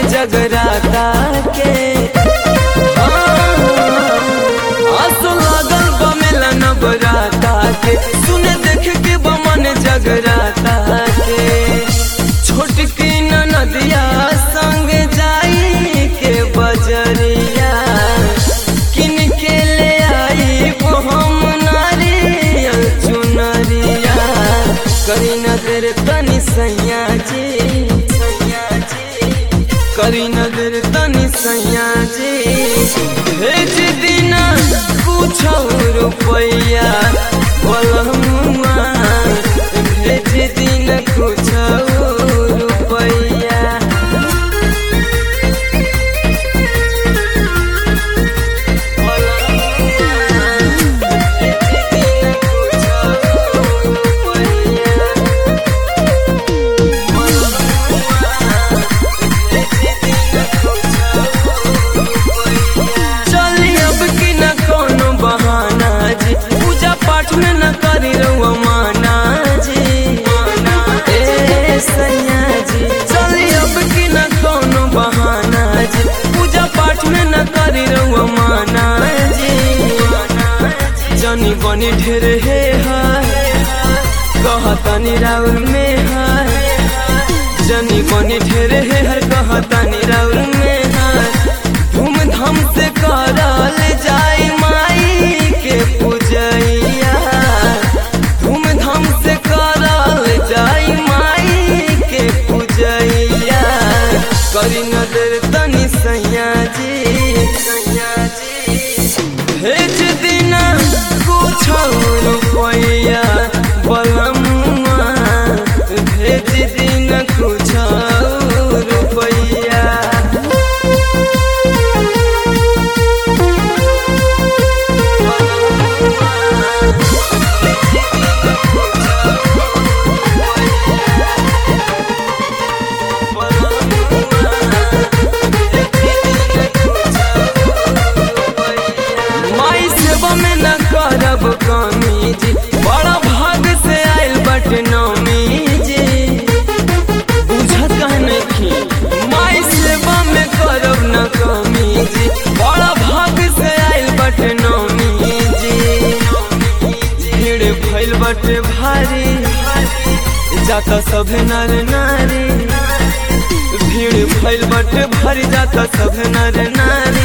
जगराता के। आसो लागल बमेला नवराता के, सुने देख के बमन जगराता के। छोटकी नदिया संग जाई के बजरिया, किन के ले आई वो हम नारियल चुनरिया। करी नजर तनी सैया जी, करी नजर तनी सैया जी, भेज दीना कुछ रुपया बोलमुआ, भेज दीना कुछ रुपया। में न करी रहुआ माना जी, ए सैया जी, चली अब की न कोनो बहाना जी। पूजा पाठ में न करी रहुआ माना जी, जनी बनी ढेर है कहतानी राउर में है, जनी बनी ढेर है कहतानी राउर में है। धूमधाम से करल जाई माई के पूजैया, धूमधाम से करल जाई माई के पूजैया। करी नजर तनी सैया जी, भेज दीना कुछ रुपया बलमुआ, भेज दीना कुछ रुपया। माई सेवा में न करब कमी जी, बड़ा भाग से आयल बटे नौमी जी, बुझत नहीं। माई सेवा में करब न कमी जी, बड़ा भाग से आयल बटे नौमी जी। भीड़ भइल बटे भारी, जाता सभे नर नारी, भीड़ भइल बटे भारी, जाता सभे नर नारी।